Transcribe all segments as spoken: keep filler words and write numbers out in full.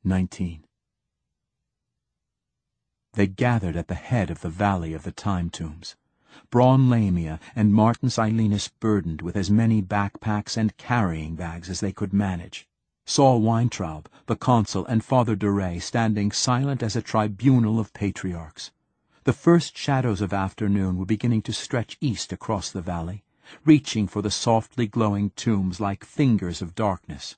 nineteen. They gathered at the head of the valley of the Time Tombs. Braun Lamia and Martin Silenus burdened with as many backpacks and carrying bags as they could manage. Saul Weintraub, the consul, and Father Duray standing silent as a tribunal of patriarchs. The first shadows of afternoon were beginning to stretch east across the valley, reaching for the softly glowing tombs like fingers of darkness.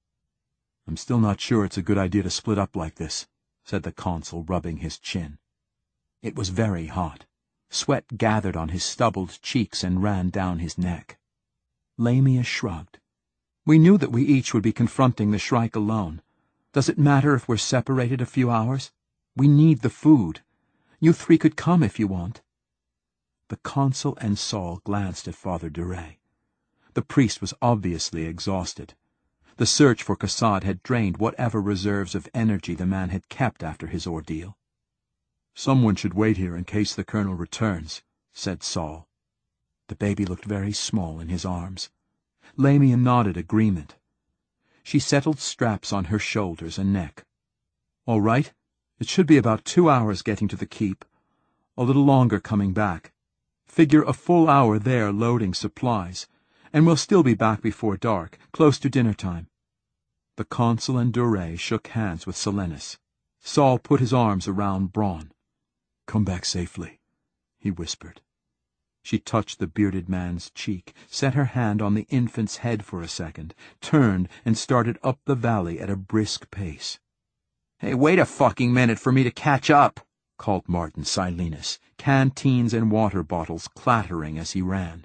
"I'm still not sure it's a good idea to split up like this," said the consul, rubbing his chin. It was very hot. Sweat gathered on his stubbled cheeks and ran down his neck. Lamia shrugged. "We knew that we each would be confronting the Shrike alone. Does it matter if we're separated a few hours? We need the food. You three could come if you want." The consul and Saul glanced at Father Duray. The priest was obviously exhausted. The search for Caussade had drained whatever reserves of energy the man had kept after his ordeal. "Someone should wait here in case the colonel returns," said Saul. The baby looked very small in his arms. Lamia nodded agreement. She settled straps on her shoulders and neck. "All right. It should be about two hours getting to the keep. A little longer coming back. Figure a full hour there loading supplies, and we'll still be back before dark, close to dinner time." The consul and Duray shook hands with Silenus. Saul put his arms around Braun. "Come back safely," he whispered. She touched the bearded man's cheek, set her hand on the infant's head for a second, turned, and started up the valley at a brisk pace. "Hey, wait a fucking minute for me to catch up," called Martin Silenus, canteens and water bottles clattering as he ran.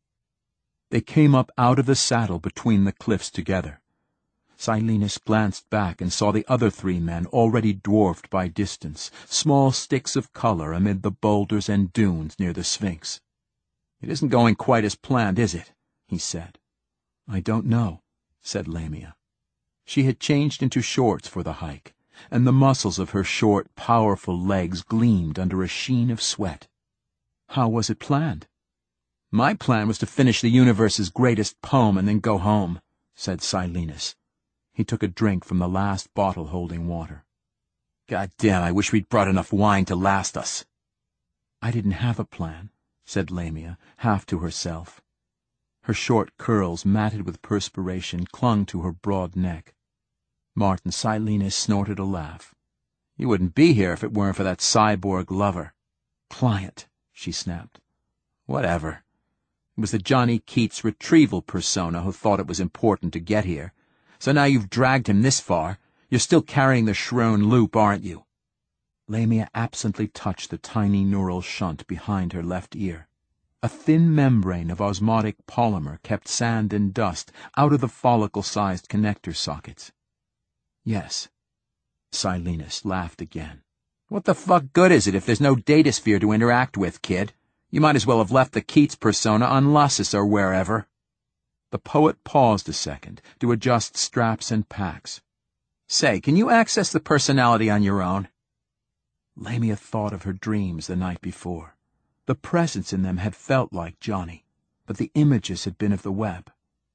They came up out of the saddle between the cliffs together. Silenus glanced back and saw the other three men already dwarfed by distance, small sticks of color amid the boulders and dunes near the Sphinx. "It isn't going quite as planned, is it?" he said. "I don't know," said Lamia. She had changed into shorts for the hike, and the muscles of her short, powerful legs gleamed under a sheen of sweat. "How was it planned?" "My plan was to finish the universe's greatest poem and then go home," said Silenus. He took a drink from the last bottle holding water. "God damn, I wish we'd brought enough wine to last us." "I didn't have a plan," said Lamia, half to herself. Her short curls, matted with perspiration, clung to her broad neck. Martin Silenus snorted a laugh. "You wouldn't be here if it weren't for that cyborg lover." "Client," she snapped. "Whatever. It was the Johnny Keats retrieval persona who thought it was important to get here. So now you've dragged him this far, you're still carrying the Shrone loop, aren't you?" Lamia absently touched the tiny neural shunt behind her left ear. A thin membrane of osmotic polymer kept sand and dust out of the follicle-sized connector sockets. "Yes." Silenus laughed again. "What the fuck good is it if there's no datasphere to interact with, kid? You might as well have left the Keats persona on Lussus or wherever." The poet paused a second to adjust straps and packs. "Say, can you access the personality on your own?" Lamia thought of her dreams the night before. The presence in them had felt like Johnny, but the images had been of the web.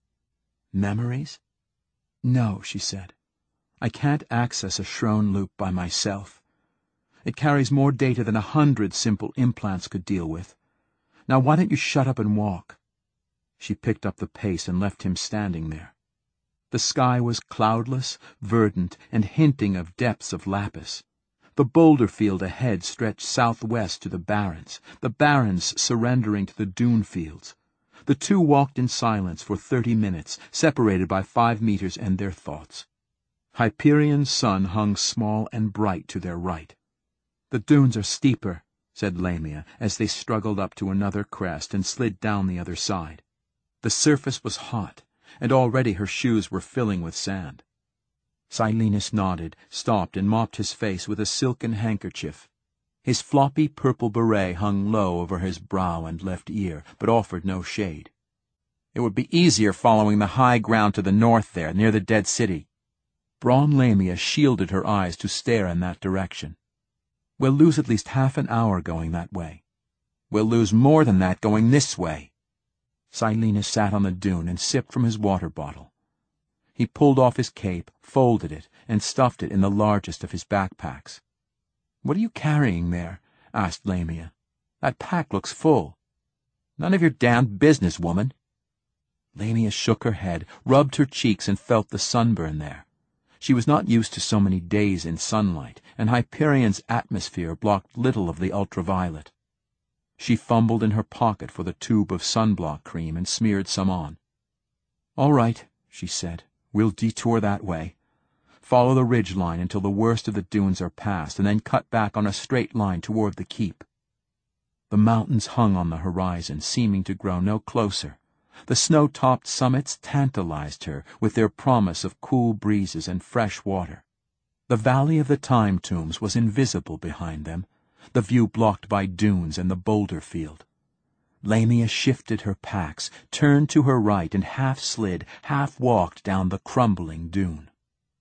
"Memories?" "No," she said. "I can't access a Shrone loop by myself. It carries more data than a hundred simple implants could deal with. Now why don't you shut up and walk?" She picked up the pace and left him standing there. The sky was cloudless, verdant, and hinting of depths of lapis. The boulder field ahead stretched southwest to the barrens, the barrens surrendering to the dune fields. The two walked in silence for thirty minutes, separated by five meters and their thoughts. Hyperion's sun hung small and bright to their right. "The dunes are steeper," said Lamia, as they struggled up to another crest and slid down the other side. The surface was hot, and already her shoes were filling with sand. Silenus nodded, stopped, and mopped his face with a silken handkerchief. His floppy purple beret hung low over his brow and left ear, but offered no shade. "It would be easier following the high ground to the north there, near the dead city." Braun Lamia shielded her eyes to stare in that direction. "We'll lose at least half an hour going that way." "We'll lose more than that going this way." Silenus sat on the dune and sipped from his water bottle. He pulled off his cape, folded it, and stuffed it in the largest of his backpacks. "What are you carrying there?" asked Lamia. "That pack looks full." "None of your damned business, woman." Lamia shook her head, rubbed her cheeks, and felt the sunburn there. She was not used to so many days in sunlight, and Hyperion's atmosphere blocked little of the ultraviolet. She fumbled in her pocket for the tube of sunblock cream and smeared some on. "All right," she said. "We'll detour that way. Follow the ridge line until the worst of the dunes are passed, and then cut back on a straight line toward the keep." The mountains hung on the horizon, seeming to grow no closer. The snow-topped summits tantalized her with their promise of cool breezes and fresh water. The valley of the Time Tombs was invisible behind them, the view blocked by dunes and the boulder field. Lamia shifted her packs, turned to her right, and half slid, half walked down the crumbling dune.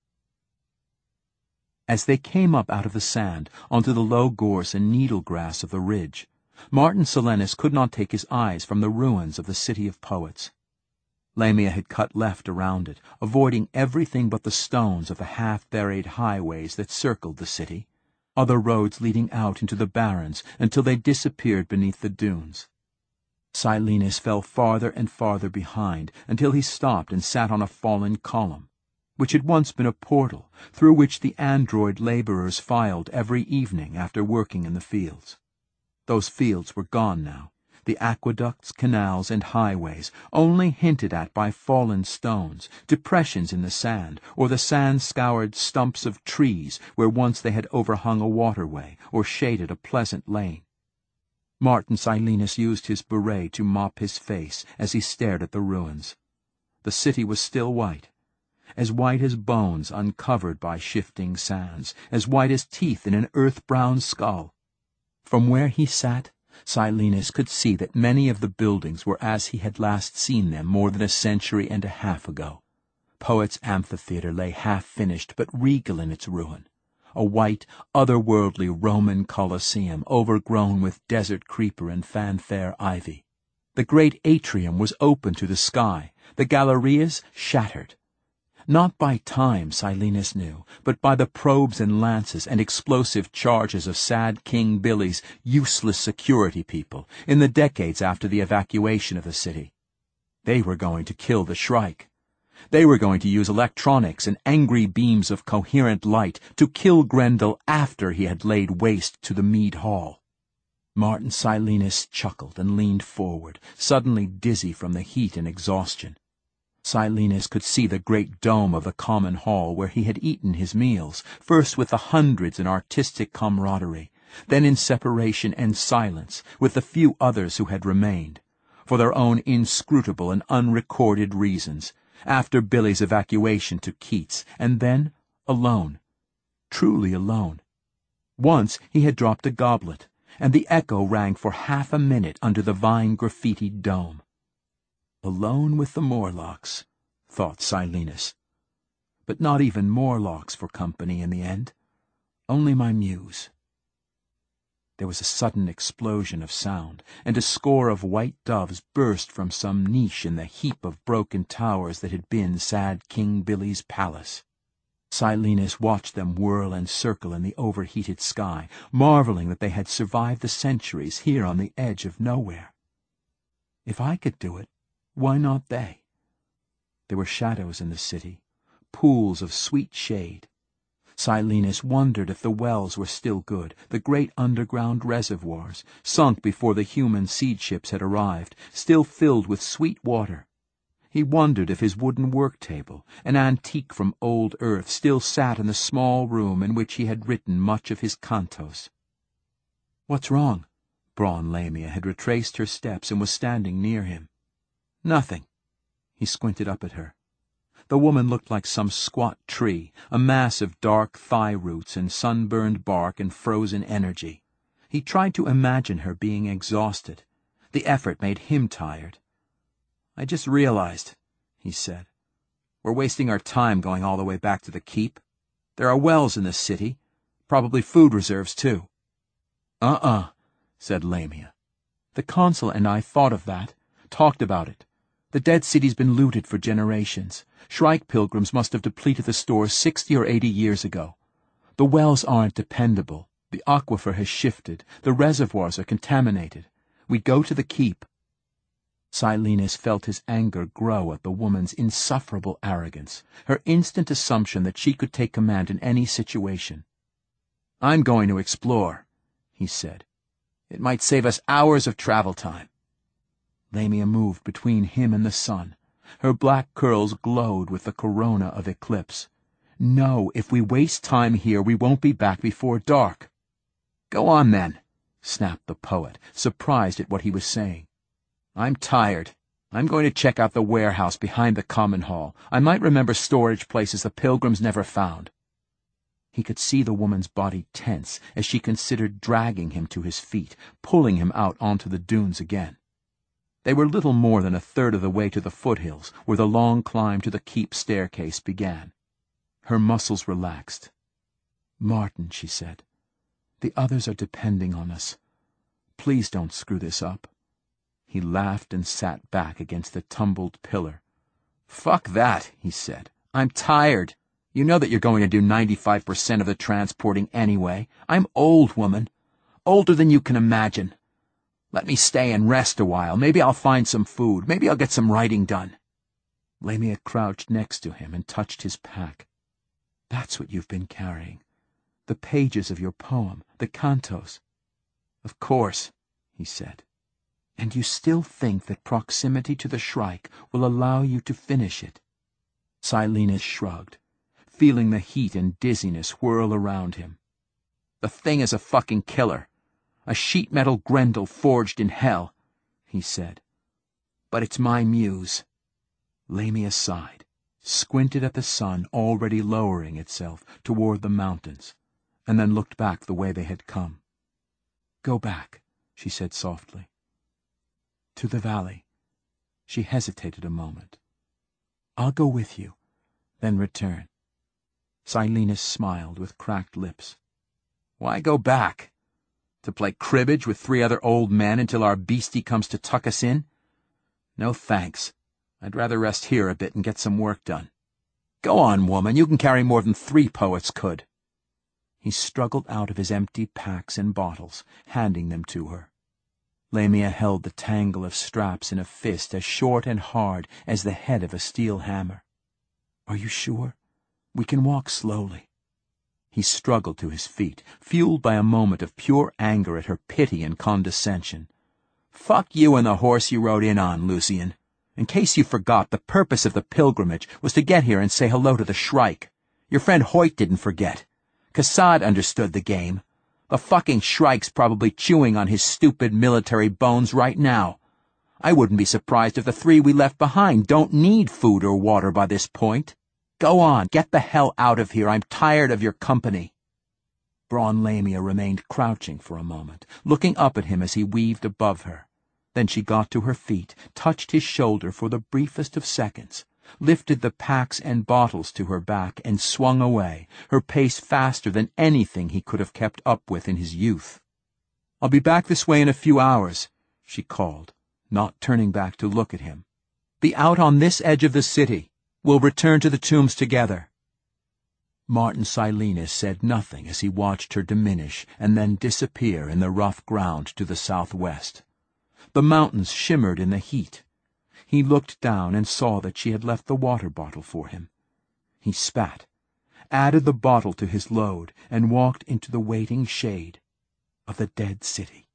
As they came up out of the sand onto the low gorse and needle grass of the ridge, Martin Silenus could not take his eyes from the ruins of the City of Poets. Lamia had cut left around it, avoiding everything but the stones of the half-buried highways that circled the city, other roads leading out into the barrens until they disappeared beneath the dunes. Silenus fell farther and farther behind until he stopped and sat on a fallen column, which had once been a portal through which the android laborers filed every evening after working in the fields. Those fields were gone now, the aqueducts, canals, and highways only hinted at by fallen stones, depressions in the sand, or the sand-scoured stumps of trees where once they had overhung a waterway or shaded a pleasant lane. Martin Silenus used his beret to mop his face as he stared at the ruins. The city was still white, as white as bones uncovered by shifting sands, as white as teeth in an earth-brown skull. From where he sat, Silenus could see that many of the buildings were as he had last seen them more than a century and a half ago. Poets' Amphitheatre lay half-finished but regal in its ruin, a white, otherworldly Roman Colosseum overgrown with desert creeper and fanfare ivy. The great atrium was open to the sky, the gallerias shattered. Not by time, Silenus knew, but by the probes and lances and explosive charges of sad King Billy's useless security people in the decades after the evacuation of the city. They were going to kill the Shrike. They were going to use electronics and angry beams of coherent light to kill Grendel after he had laid waste to the Mead Hall. Martin Silenus chuckled and leaned forward, suddenly dizzy from the heat and exhaustion. Silenus could see the great dome of the common hall where he had eaten his meals, first with the hundreds in artistic camaraderie, then in separation and silence with the few others who had remained, for their own inscrutable and unrecorded reasons, after Billy's evacuation to Keats, and then alone, truly alone. Once he had dropped a goblet, and the echo rang for half a minute under the vine-graffitied dome. Alone with the Morlocks, thought Silenus. But not even Morlocks for company in the end. Only my muse. There was a sudden explosion of sound, and a score of white doves burst from some niche in the heap of broken towers that had been sad King Billy's palace. Silenus watched them whirl and circle in the overheated sky, marveling that they had survived the centuries here on the edge of nowhere. If I could do it, why not they? There were shadows in the city, pools of sweet shade. Silenus wondered if the wells were still good, the great underground reservoirs, sunk before the human seed ships had arrived, still filled with sweet water. He wondered if his wooden work-table, an antique from old Earth, still sat in the small room in which he had written much of his cantos. "What's wrong?" Braun Lamia had retraced her steps and was standing near him. "Nothing." He squinted up at her. The woman looked like some squat tree, a mass of dark thigh roots and sunburned bark and frozen energy. He tried to imagine her being exhausted. The effort made him tired. "I just realized," he said. "We're wasting our time going all the way back to the keep. There are wells in the city, probably food reserves, too." "Uh-uh," said Lamia. "The consul and I thought of that, talked about it. The dead city's been looted for generations. Shrike pilgrims must have depleted the stores sixty or eighty years ago. The wells aren't dependable. The aquifer has shifted. The reservoirs are contaminated. We go to the keep. Silenus felt his anger grow at the woman's insufferable arrogance, her instant assumption that she could take command in any situation. "I'm going to explore," he said. "It might save us hours of travel time." Lamia moved between him and the sun. Her black curls glowed with the corona of eclipse. "No, if we waste time here, we won't be back before dark." "Go on, then," snapped the poet, surprised at what he was saying. "I'm tired. I'm going to check out the warehouse behind the common hall. I might remember storage places the pilgrims never found." He could see the woman's body tense as she considered dragging him to his feet, pulling him out onto the dunes again. They were little more than a third of the way to the foothills, where the long climb to the keep staircase began. Her muscles relaxed. "Martin," she said, "the others are depending on us. Please don't screw this up." He laughed and sat back against the tumbled pillar. "Fuck that," he said. "I'm tired. You know that you're going to do ninety-five percent of the transporting anyway. I'm old, woman. Older than you can imagine. Let me stay and rest a while. Maybe I'll find some food. Maybe I'll get some writing done." Lamia crouched next to him and touched his pack. "That's what you've been carrying. The pages of your poem, the cantos." "Of course," he said. "And you still think that proximity to the Shrike will allow you to finish it?" Silenus shrugged, feeling the heat and dizziness whirl around him. "The thing is a fucking killer. A sheet-metal Grendel forged in hell," he said. "But it's my muse." Lamia sighed, squinted at the sun already lowering itself toward the mountains, and then looked back the way they had come. "Go back," she said softly. "To the valley." She hesitated a moment. "I'll go with you, then return." Silenus smiled with cracked lips. "Why go back? To play cribbage with three other old men until our beastie comes to tuck us in? No thanks. I'd rather rest here a bit and get some work done." "Go on, woman. You can carry more than three poets could." He struggled out of his empty packs and bottles, handing them to her. Lamia held the tangle of straps in a fist as short and hard as the head of a steel hammer. "Are you sure? We can walk slowly." He struggled to his feet, fueled by a moment of pure anger at her pity and condescension. "Fuck you and the horse you rode in on, Lucian. In case you forgot, the purpose of the pilgrimage was to get here and say hello to the Shrike. Your friend Hoyt didn't forget. Kassad understood the game. The fucking Shrike's probably chewing on his stupid military bones right now. I wouldn't be surprised if the three we left behind don't need food or water by this point. Go on, get the hell out of here. I'm tired of your company." Braun Lamia remained crouching for a moment, looking up at him as he weaved above her. Then she got to her feet, touched his shoulder for the briefest of seconds, lifted the packs and bottles to her back, and swung away, her pace faster than anything he could have kept up with in his youth. "I'll be back this way in a few hours," she called, not turning back to look at him. "Be out on this edge of the city. We'll return to the tombs together." Martin Silenus said nothing as he watched her diminish and then disappear in the rough ground to the southwest. The mountains shimmered in the heat. He looked down and saw that she had left the water bottle for him. He spat, added the bottle to his load, and walked into the waiting shade of the dead city.